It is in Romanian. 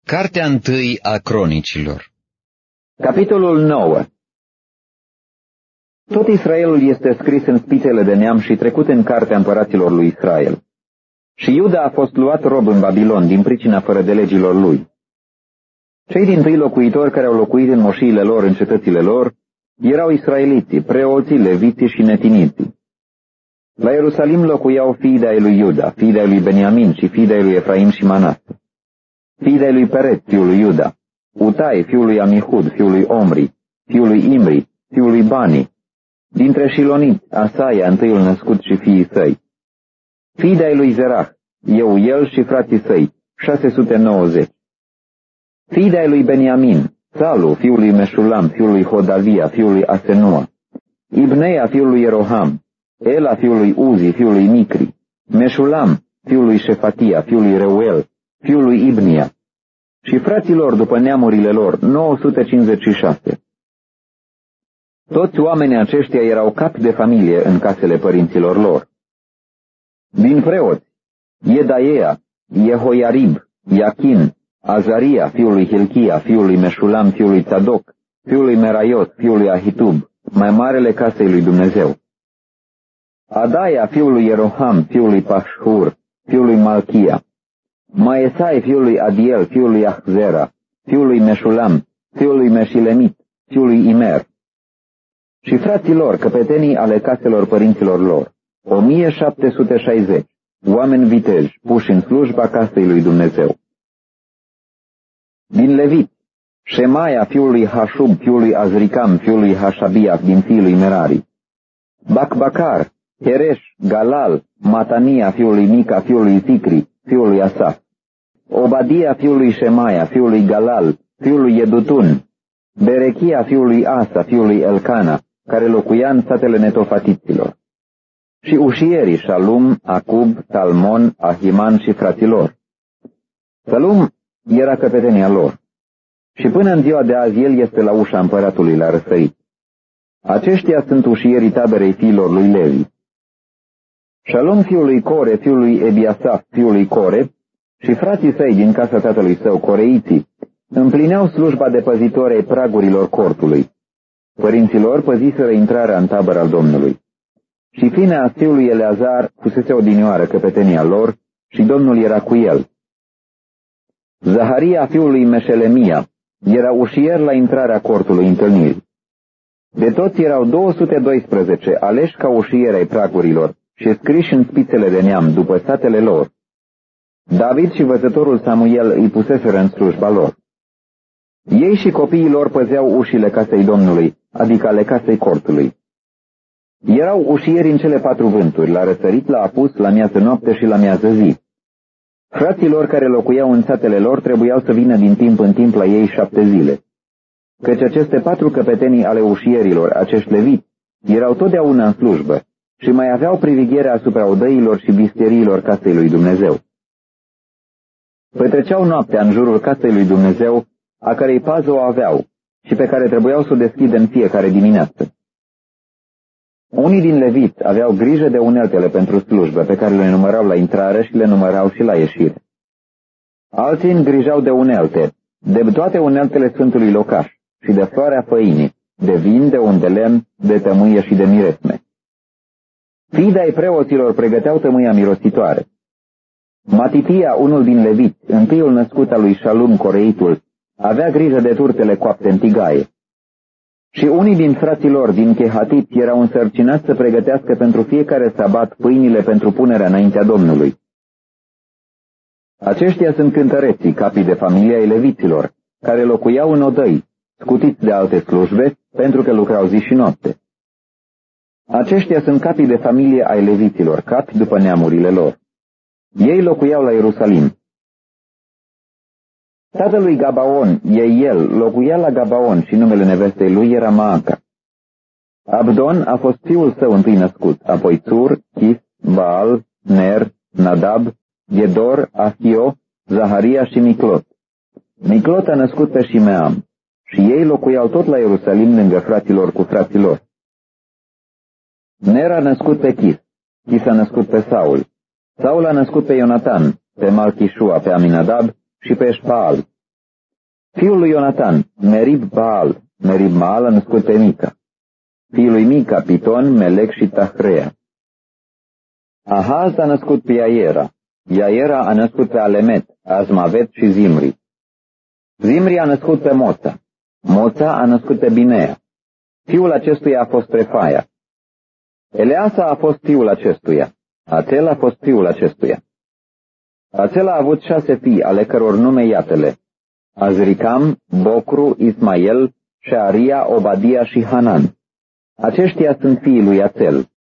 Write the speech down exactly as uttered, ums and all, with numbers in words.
Cartea întâi a Cronicilor. Capitolul nouă. Tot Israelul este scris în spițele de neam și trecut în cartea împăraților lui Israel. Și Iuda a fost luat rob în Babilon din pricina fără de legilor lui. Cei dintâi locuitori care au locuit în moșiile lor în cetățile lor erau israeliții, preoții, leviții și netiniții. La Ierusalim locuiau fii de-ai lui Iuda, fii de-ai lui Beniamin și fii de-ai lui Efraim și Manase. Fii de-ai lui Pereț, fiul lui Iuda, Utai, fiul lui Amihud, fiul lui Omri, fiul lui Imri, fiul lui Bani, dintre Șiloniți, Asaia, întâiul născut și fiii săi. Fii de-ai lui Zerah, eu, el și frații săi, șase sute nouăzeci. Fii de-ai lui Beniamin, Salu, fiul lui Meșulam, fiul lui Hodavia, fiul lui Asenua, Ibneia, fiul lui Ieroham, Ela, fiul lui Uzi, fiul lui Micri, Meșulam, fiul lui Șefatia, fiul lui Reuel, fiul lui Ibnia, și fraților după neamurile lor, nouă sute cincizeci și șase. Toți oamenii aceștia erau capi de familie în casele părinților lor. Din preoți, Iedaia, Jehoiarib, Iachin, Azaria, fiul lui Hilchia, fiul lui Meșulam, fiul lui Tzadok, fiul lui Meraiot, fiul lui Ahitub, mai marele casei lui Dumnezeu. Adaia, fiul lui Ieroham, fiul lui Pashhur, fiul lui Malchia, Maesai, fiul lui Adiel, fiul lui Ahzera, fiul lui Meșulam, fiul lui Meșilemit, fiul lui Imer, și frații lor, căpetenii ale caselor părinților lor, o mie șapte sute șaizeci, oameni viteji, puși în slujba casei lui Dumnezeu. Din Levit, Șemaia, fiul lui Hașub, fiul lui Azricam, fiul lui Hașabia, din fiul lui Merari, Bacbacar, Hereș, Galal, Matania, fiul lui Mica, fiul lui Zicri, fiul lui Asaf, Obadia, fiul lui Șemaia, fiul lui Galal, fiul lui Edutun, Berechia, fiul lui Asa, fiul lui Elcana, care locuia în satele netofatiților, și ușierii Shalum, Acub, Talmon, Ahiman și fraților. Shalum era căpetenia lor, și până în ziua de azi el este la ușa împăratului la răsărit. Aceștia sunt ușierii taberei fiilor lui Levi. Shalom, fiul lui Core, fiul lui Ebiasaf, fiul lui Core, și frații săi din casa tatălui său, coreiții, împlineau slujba de păzitori ai pragurilor cortului. Părinții lor păziseră intrarea în tabără al Domnului. Și Finea, fiul lui Eleazar, fusese odinioară căpetenia lor, și Domnul era cu el. Zaharia, fiul lui Meșelemia, era ușier la intrarea cortului întâlnirii. De toți erau două sute doisprezece aleși ca ușieri ai pragurilor și scriși în spițele de neam după satele lor. David și văzătorul Samuel îi puseseră în slujba lor. Ei și copiii lor păzeau ușile casei Domnului, adică ale casei cortului. Erau ușieri în cele patru vânturi, la răsărit, la apus, la miază noapte și la miază zi. Frații lor care locuiau în satele lor trebuiau să vină din timp în timp la ei șapte zile. Căci aceste patru căpetenii ale ușierilor, acești leviți, erau totdeauna în slujbă și mai aveau privegherea asupra odăilor și bisteriilor casei lui Dumnezeu. Petreceau noaptea în jurul casei lui Dumnezeu, a cărei pază o aveau și pe care trebuiau să o deschidă în fiecare dimineață. Unii din leviți aveau grijă de uneltele pentru slujbă, pe care le numărau la intrare și le numărau și la ieșire. Alții îngrijau de unelte, de toate uneltele Sfântului Locaș și de floarea făinii, de vin, de un de lemn, de tămâie și de miresme. Fii de-ai preoților pregăteau tămâia mirositoare. Matitia, unul din leviți, întâiul născut al lui Shalum coreitul, avea grijă de turtele coapte în tigaie. Și unii din frații lor din Chehatit erau însărcinați să pregătească pentru fiecare sabat pâinile pentru punerea înaintea Domnului. Aceștia sunt cântăreții, capii de familie ai leviților, care locuiau în odăi, scutiți de alte slujbe, pentru că lucrau zi și noapte. Aceștia sunt capii de familie ai leviților, capi după neamurile lor. Ei locuiau la Ierusalim. Tatălui Gabaon, Eiel, locuia la Gabaon și numele nevestei lui era Maaca. Abdon a fost fiul său întâi născut, apoi Tzur, Chis, Baal, Ner, Nadab, Gedor, Ahio, Zaharia și Miclot. Miclot a născut pe Shimeam și ei locuiau tot la Ierusalim lângă fraților cu fraților. Ner a născut pe Chis, Chis a născut pe Saul, Saul a născut pe Ionatan, pe Malchishua, pe Aminadab și pe Eșpaal. Fiul lui Ionatan, Merib Baal. Merib Baal a născut pe Mica. Fiul lui Mica, Piton, Melec și Tahrea. Ahaz a născut pe Iaiera. Iaiera a născut pe Alemet, Azmavet și Zimri. Zimri a născut pe Moța. Moța a născut pe Binea. Fiul acestuia a fost Refaia. Eleasa a fost fiul acestuia. Ațel a fost fiul acestuia. Ațel a avut șase fii, ale căror nume iată-le: Azricam, Bocru, Ismael, Shearia, Obadia și Hanan. Aceștia sunt fiii lui Ațel.